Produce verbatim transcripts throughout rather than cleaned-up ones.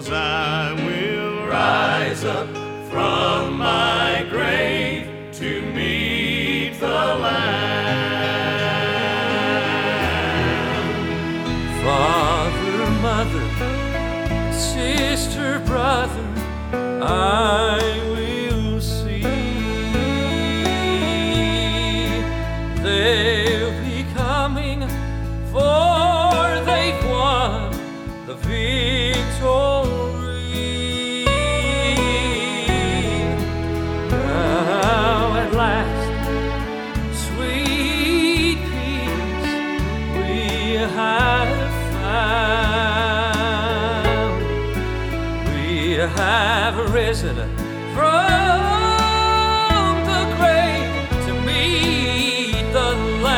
'cause I will rise up from my grave to meet the Lamb. Father, mother, sister, brother, I will see. They'll be coming, for they've won the victory. Now at last, sweet peace we have found. We have risen from the grave to meet the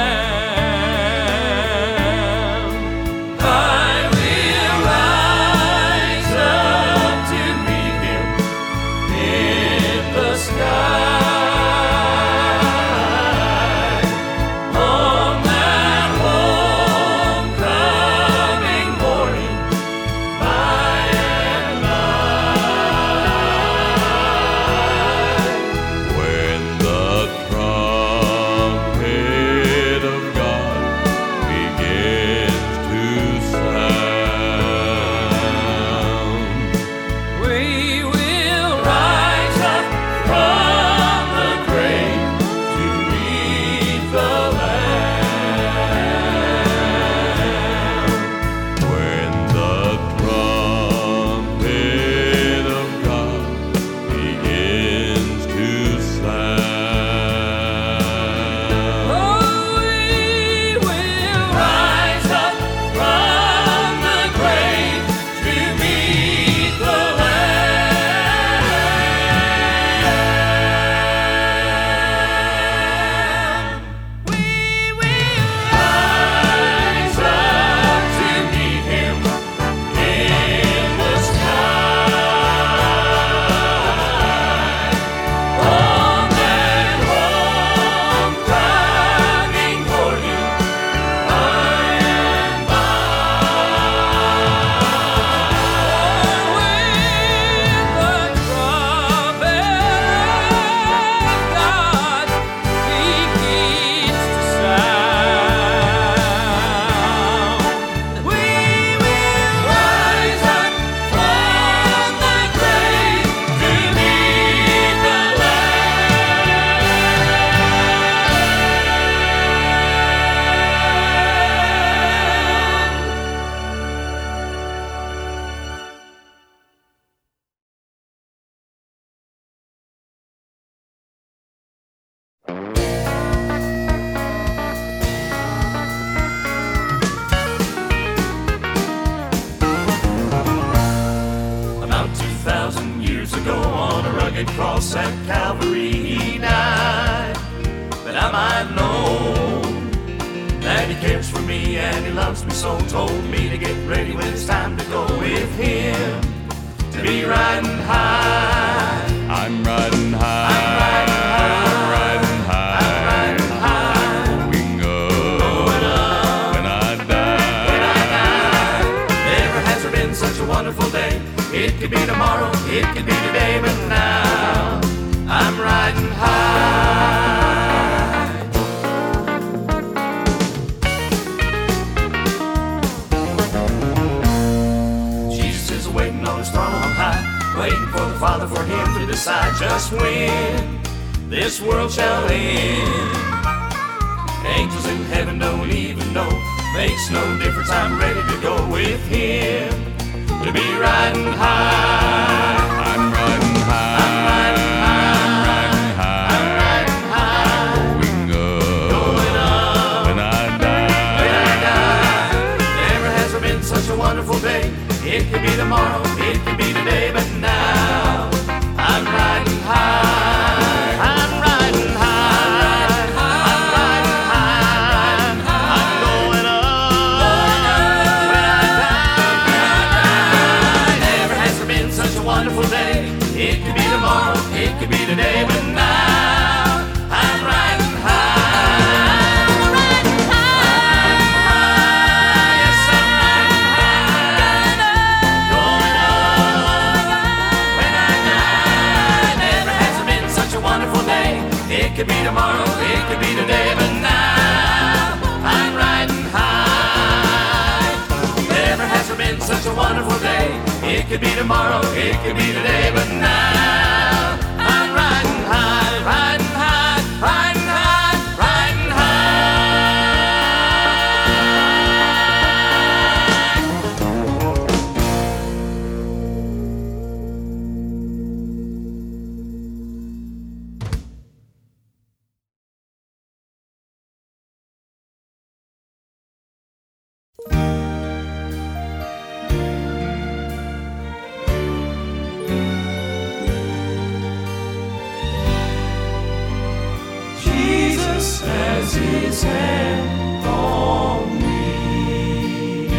Lamb. I will rise up to meet Him in the sky on that homecoming morning, by and by. When the trumpet of God begins to sound, We will rise up from the grave to meet the Lamb. When the trumpet of God begins to sound, Oh, we will rise up from the grave to meet the Lamb. We will Rise up to meet Him in the sky on that homecoming morning, by and by. with the trumpet of God begins to sound. We will Rise up from the grave to meet the About two thousand years ago, on a rugged cross at Calvary, He died, that I might know that He cares for me and He loves me so. Told me to get ready when it's time to go with Him, to be riding high. I'm riding high. I'm riding high. I'm riding high. Going up. When I die. When I die. Never has there been such a wonderful day. It could be tomorrow, it could be today, but now I'm riding high. Jesus is waiting on His throne on high, waiting for the Father, for Him to decide just when this world shall end. Angels in heaven don't even know, makes no difference, I'm ready to go with Him, to be riding high. I'm riding high. I'm riding high. I'm riding high. I'm riding high. Going up. Going up. When I die. When I die. Never has there been such a wonderful day. It could be tomorrow, it could be today, but now I'm riding high. I'm riding high. I'm riding high. I'm going up. When I die. Never has there been such a wonderful day. It could be tomorrow, it could be today, but now I'm riding high. I'm riding high. Yes, I'm riding high. Going up. could be tomorrow, it could be today, but now I'm riding high, riding high, riding high, riding Jesus has his hand on me.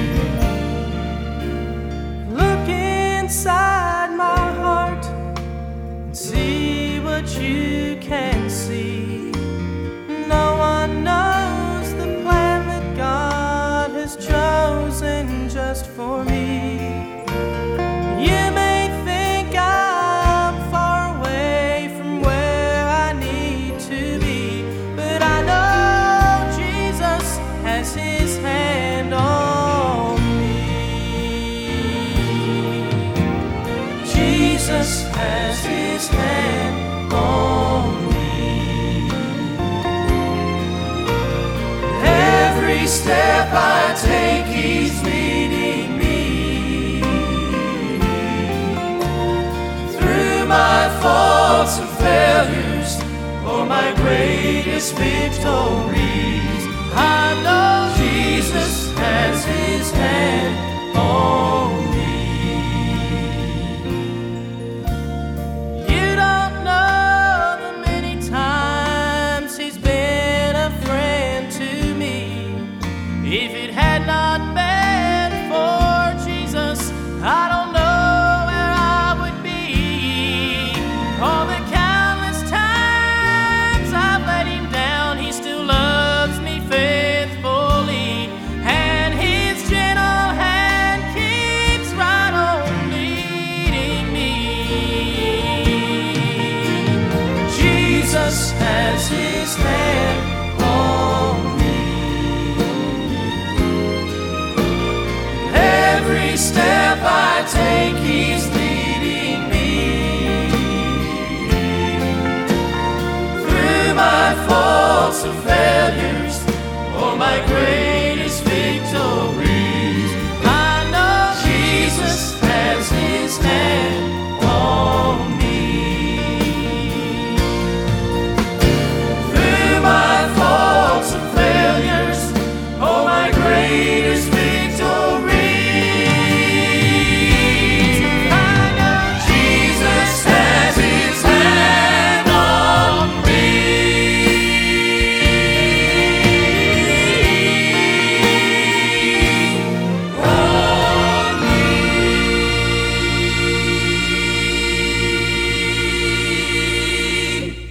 Look inside my heart and see what you can see. No one knows the plan that God has chosen just for me. You may think I'm far away from where I need to be, but I know Jesus has his hand on me. Jesus has his hand on me. Every step I take, he's leading me through my faults and failures, or my greatest victories. I know Jesus has his hand on me. You don't know the many times he's been a friend to me. If it had not been for Jesus, I don't know where I would be. All the countless times I've let him down, he still loves me faithfully, and his gentle hand keeps right on leading me. Jesus has his hand on me. Every step I take, he's leading me through my faults and failures, or my greatest victories. I know Jesus has his hand on me through my faults and failures, or my greatest victories. I know Jesus has his hand on me. On me.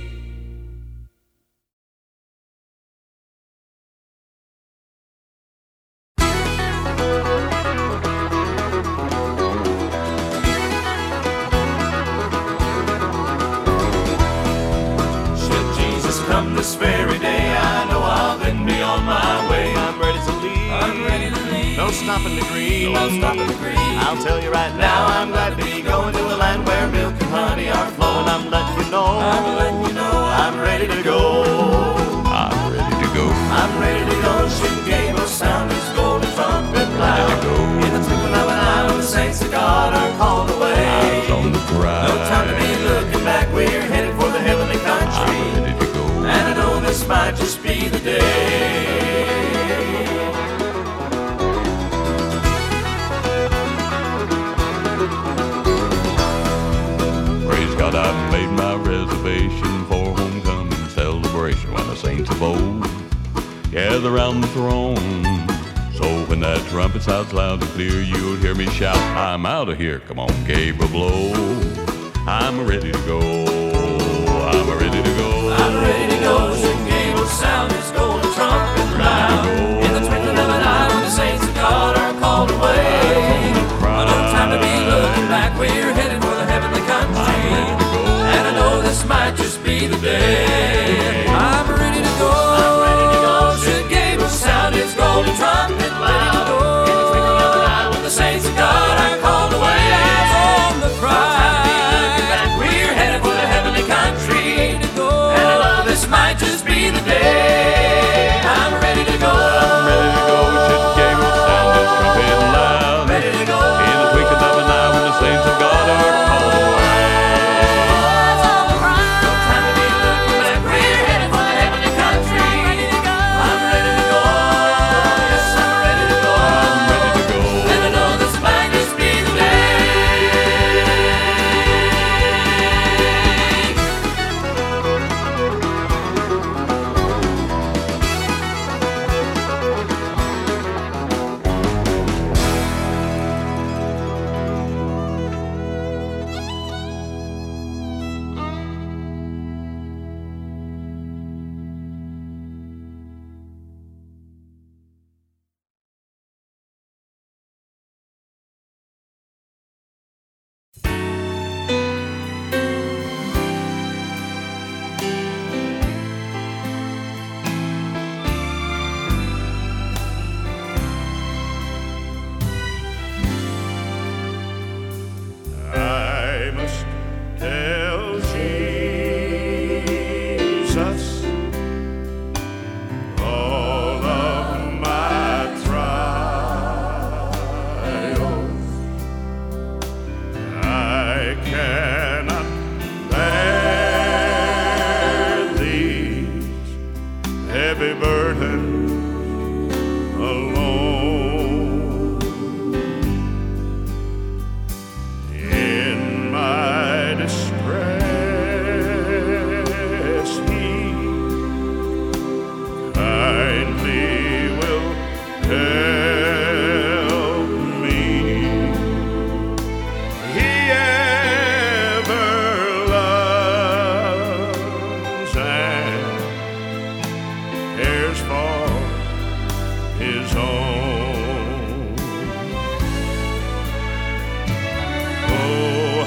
Should Jesus come this very day, I know I'll then be on my way. I'm ready to leave. I'm ready to leave. No stopping to grieve. No stopping to grieve. I'll tell you right now, I'm glad to be going to a land where milk and honey are flowing. I'm letting you know. I'm letting you know. I'm ready to go. I'm ready to go. I'm ready to go. Should Gabriel sound his golden trumpet loud. Ready to go. In the twinkling of an eye, when the saints of God are called away. Eyes on the prize. No time to be looking back. We're headed for the heavenly country. I'm ready to go. And I know this might just be the day. Praise God, I've made my reservation for homecoming celebration when the saints of old gather round the throne. So when that trumpet sounds loud and clear, you'll hear me shout, I'm out of here. Come on, Gabriel, blow. I'm ready to go. I'm ready to go. I'm ready to go. Should Gabriel sound his golden trumpet loud. In the twinkling of an eye, when the saints of God are called away. No time to be looking back. We're headed for the heavenly country. And I know this might just be the day. I'm ready to go. I'm ready to go. Should Gabriel sound his golden trumpet loud. In the twinkling of an eye, when the saints of God are called away.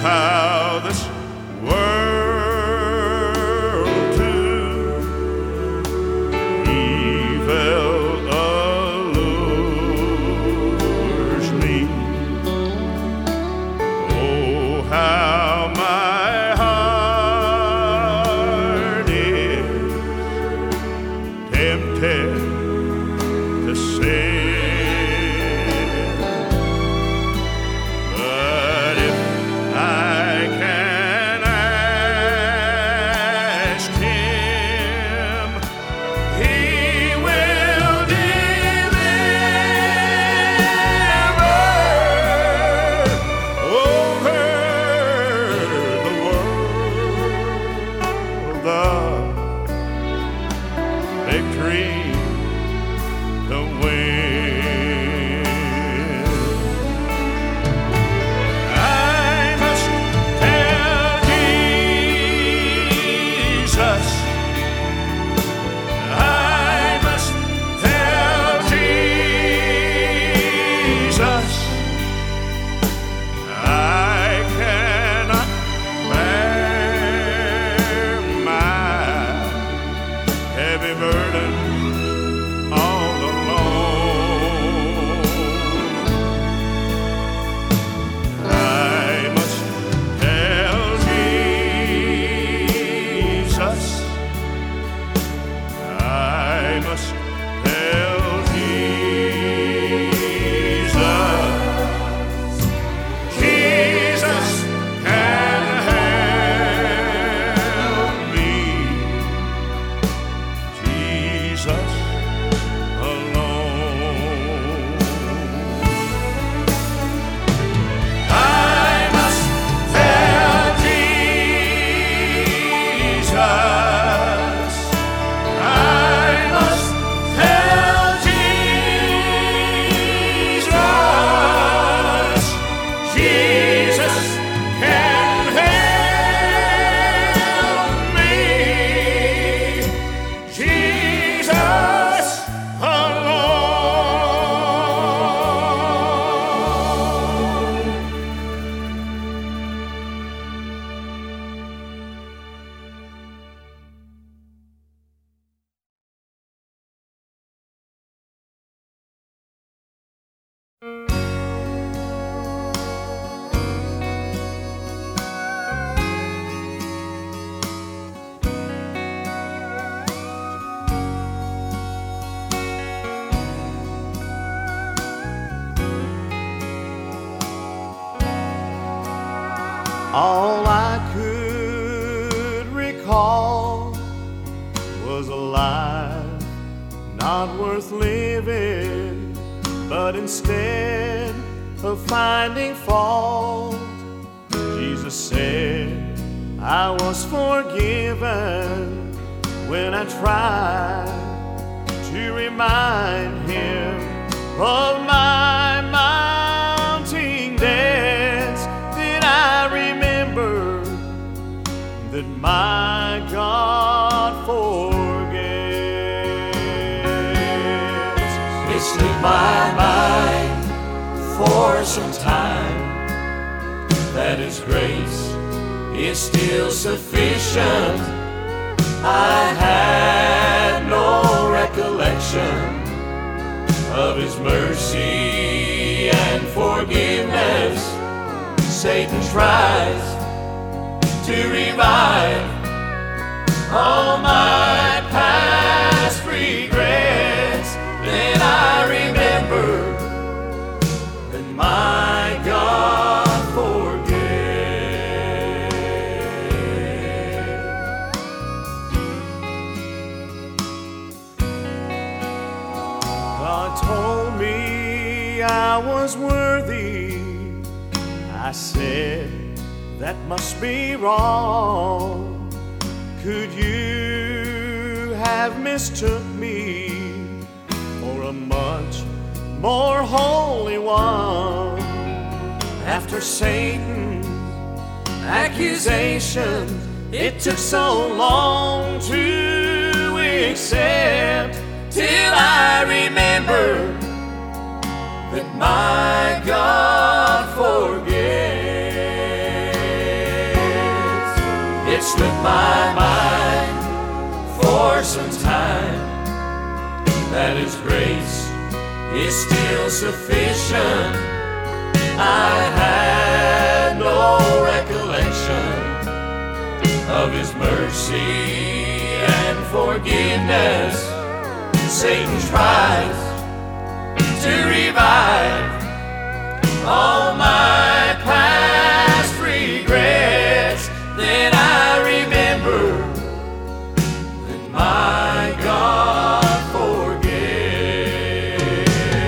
how this world to evil allures me. Oh, how my heart is tempted to sin. But if I can ask Him, He will deliver over the world the victory to win. I must tell Jesus. I must tell Jesus. I cannot bear my heavy burden all alone. I must tell Jesus. I must tell Jesus. Jesus can help me. Jesus alone. I must tell Jesus. I must tell Jesus. Jesus can help me. Jesus alone. All I could recall was a life not worth living, but instead of finding fault, Jesus said I was forgiven when I tried to remind Him of my mounting debts. Then I remembered that my God forgets. It slipped my mind for some time that His grace is still sufficient. I had no recollection of His mercy and forgiveness. Satan tries to revive all my past regrets. Then I remember that my God forgets. God told me I was worthy. I said, that must be wrong. Could you have mistook me for a much more holy one? After Satan's accusations, it took so long to accept, till I remember that my God forgets. It slipped my mind for some time that His grace is still sufficient. I had no recollection of His mercy and forgiveness. Satan tries to revive all my past regrets. Then I remember that my God forgets.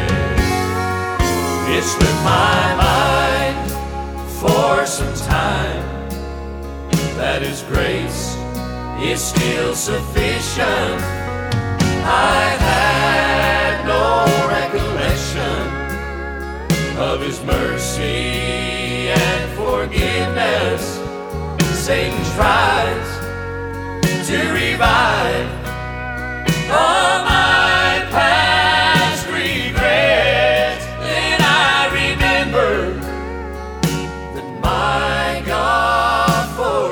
It slipped my mind for some time that His grace is still sufficient. I had no recollection of His mercy and forgiveness. Satan tries to revive all my past regrets. Then I remember that my God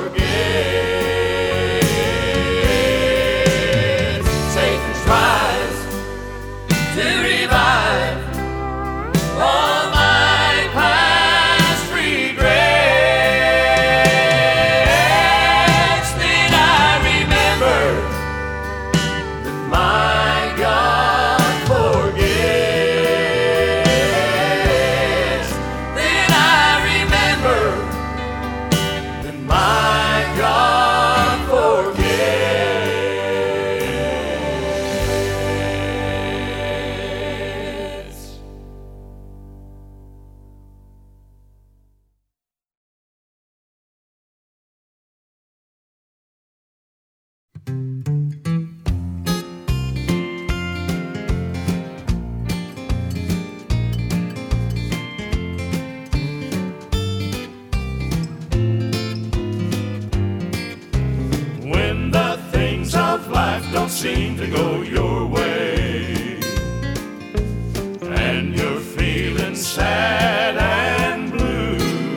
forgets. Satan tries to revive all my past regrets. Then I remember that my God forgets. Then I remember that my God forgets. When the things of life don't seem to go your way, and you're feeling sad and blue,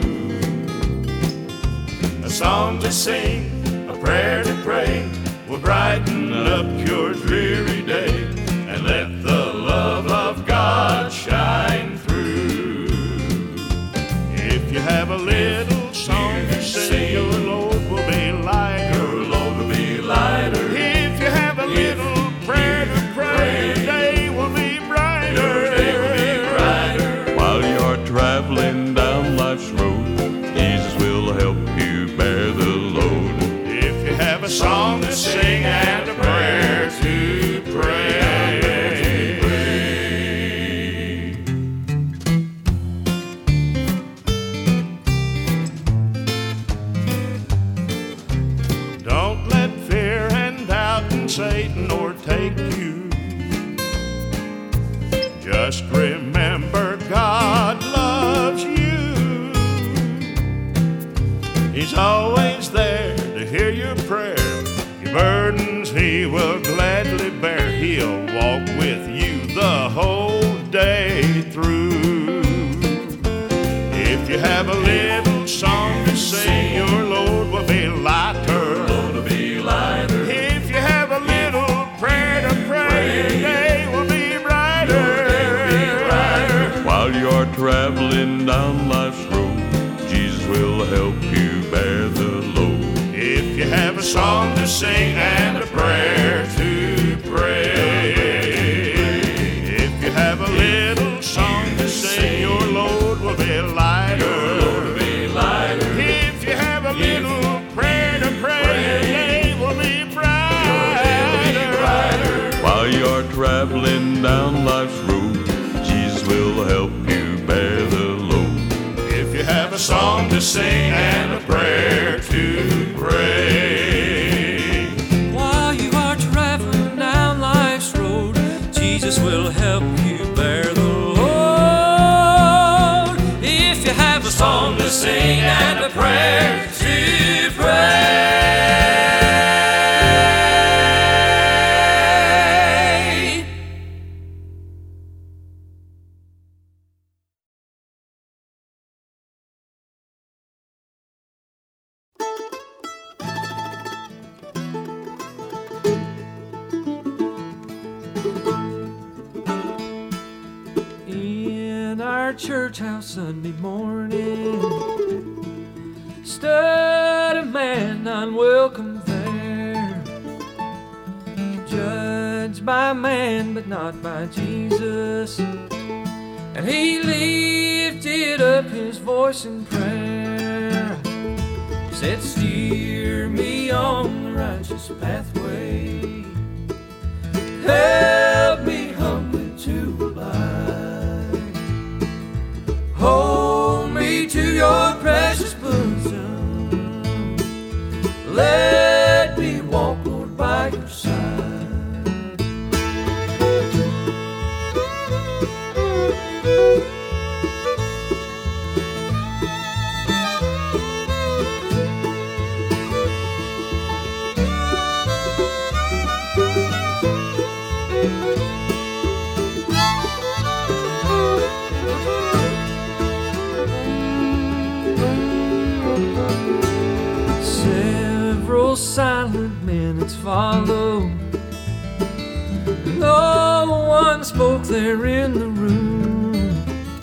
a song to sing, a prayer to pray will brighten up your dreary day, and let the love of God shine through. If you have a little song to sing, your load will be lighter. Your load will be lighter. If you have a little prayer to pray, your day will be brighter. Your day will be brighter. While you're traveling down life's road, Jesus will help you bear the load. If you have a song to sing and a prayer to pray. Don't let fear and doubt and Satan overtake you. Just remember God loves you. He's always there to hear your prayer. Your burdens He will gladly bear. He'll walk with you the whole day through. If you have a little song to sing, your load will be lighter. Load will be lighter. If you have a little prayer to pray, your day will be brighter. Your day will be brighter. While you're traveling down life's road, Jesus will help you bear the load. If you have a song to sing and a prayer to pray. If you have a little song to sing, your load will be lighter. Your load will be lighter. If you have a little prayer to pray, your day will be brighter. While you're traveling down life's road, Jesus will help you bear the load. If you have a song to sing and a prayer to pray. While you are traveling down life's road, Jesus will help you bear the load. If you have a song to sing and a prayer to pray. church house Sunday morning. Stood a man unwelcome there, judged by man but not by Jesus. And he lifted up his voice in prayer, said, steer me on the righteous pathway, help me humbly to abide, hold me to your precious bosom, let me walk, Lord, by your side. Several silent minutes followed. No one spoke there in the room.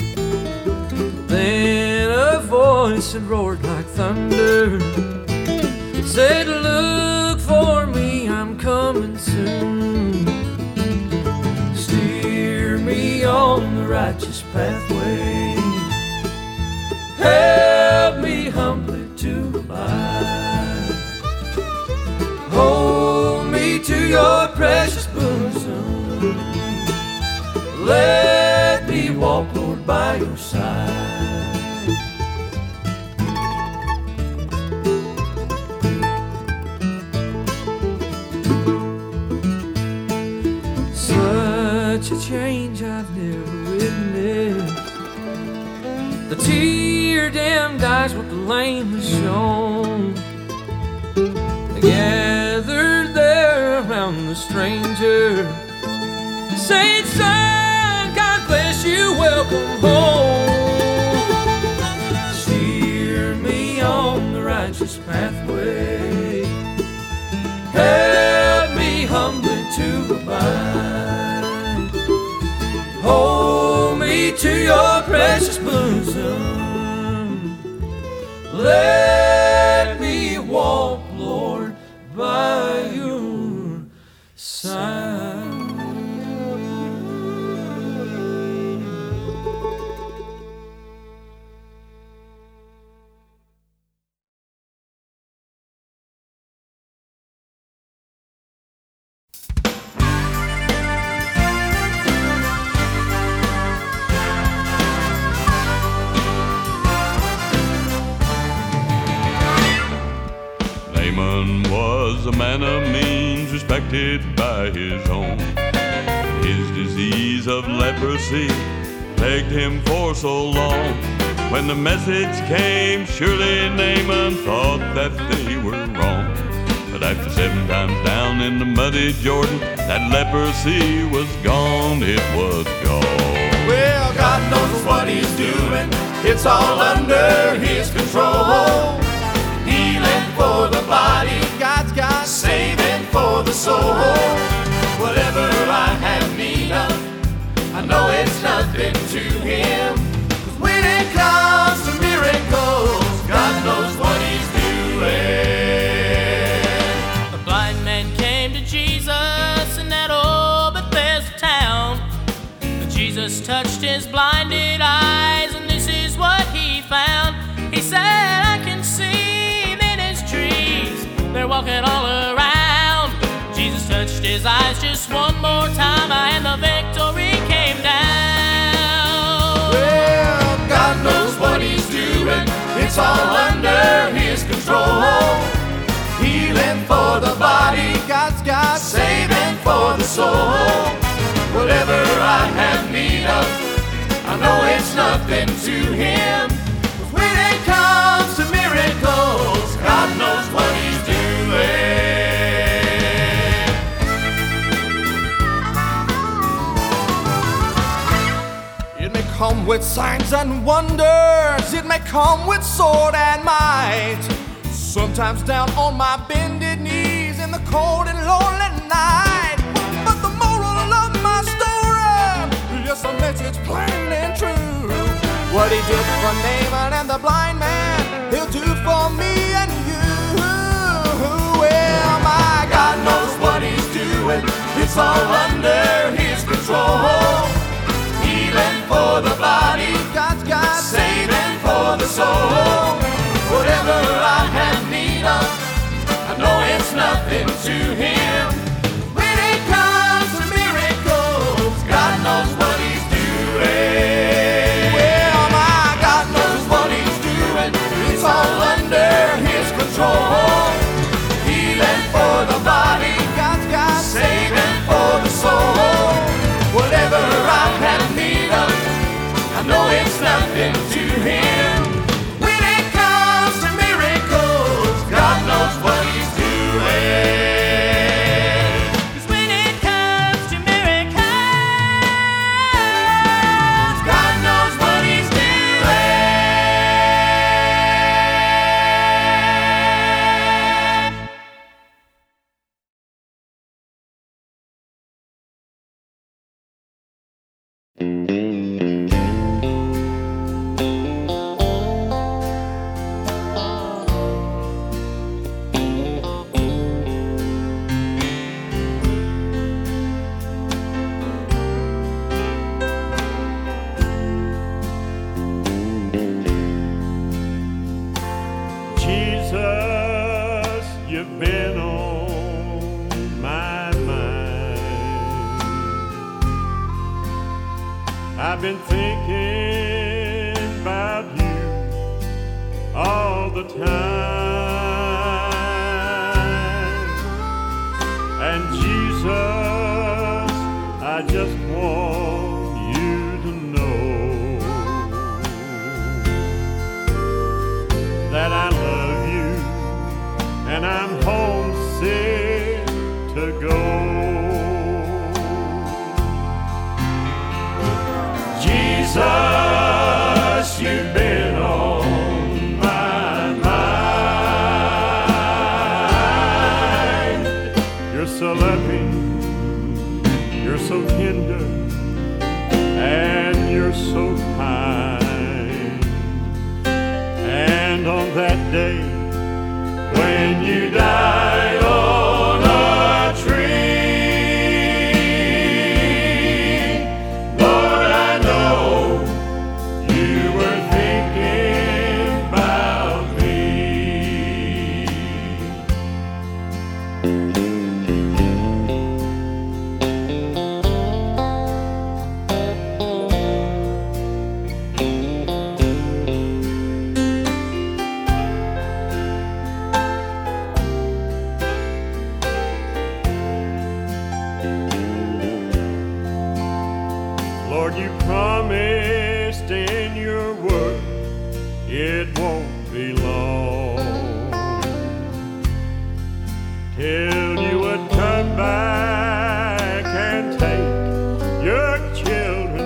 Then a voice that roared like thunder said, look for me, I'm coming soon. Steer me on the righteous pathway, help me humbly to abide, hold me to your precious bosom, let me walk, Lord, by your side. Such a change I've never witnessed. The tear-dimmed eyes with the lamely shown, gathered there around the stranger, saying, son, God bless you, welcome home. Steer me on the righteous pathway, help me humbly to abide, hold me to your precious bosom, let me walk, Lord, by your side. Naaman was a man of means, respected by his own. His disease of leprosy plagued him for so long. When the message came, surely Naaman thought that they were wrong. But after seven times down in the muddy Jordan, that leprosy was gone, it was gone. Well, God knows what he's doing, it's all under his control. Healing for the body, God's got saving for the soul. Whatever I have need of, I know it's nothing to him. 'Cause when it comes to miracles, God knows what he's doing. A blind man came to Jesus in that old Bethesda town. Jesus touched his blinded eyes, and this is what he found. He said, I can see men as trees, they're walking all around. Jesus touched his eyes just one more time, and the victory came down. Well, God knows what he's doing, it's all under his control. Healing for the body, God's got saving for the soul. Whatever I have need of, I know it's nothing to him. 'Cause when it comes to miracles, God knows what he's doing. It may come with signs and wonders, it may come with sword and might. Sometimes down on my bended knees in the cold and lonely night. But the moral of my story, yes, the message plain and true. What he did for Naaman and the blind man, he'll do for me and you. Well, my God knows what he's doing. It's all under his control. Healing for the body, God's got saving for the soul. Whatever I have need of, I know it's nothing to him. When it comes to miracles, God knows what he's doing. Well, my God knows what he's doing. It's all under his control. Healing for the body, God's got saving for the soul. Whatever I have need of, I know it's nothing to him. When it comes to miracles, God knows what he's doing. 'Cause when it comes to miracles, God knows what he's doing. Jesus, you've been on my mind. I've been thinking about you all the time. And Jesus, I just want you to know that I love you and I'm homesick to go. Jesus, you've been on my mind. You're so loving, you're so tender, and you're so kind. And on that day when you died on a tree, Lord, I know you were thinking about me. Lord, you promised in your word it won't be long till you would come back and take your children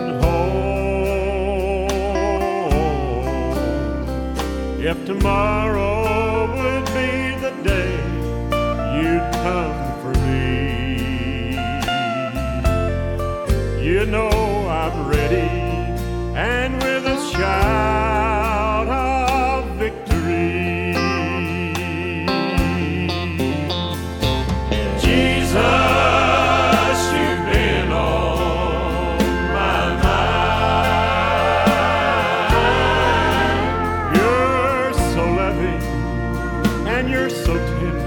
home. If tomorrow would be the day you'd come for me, you know I'm ready, and with a shout of victory, Jesus, you've been on my mind. You're so loving, and you're so tender,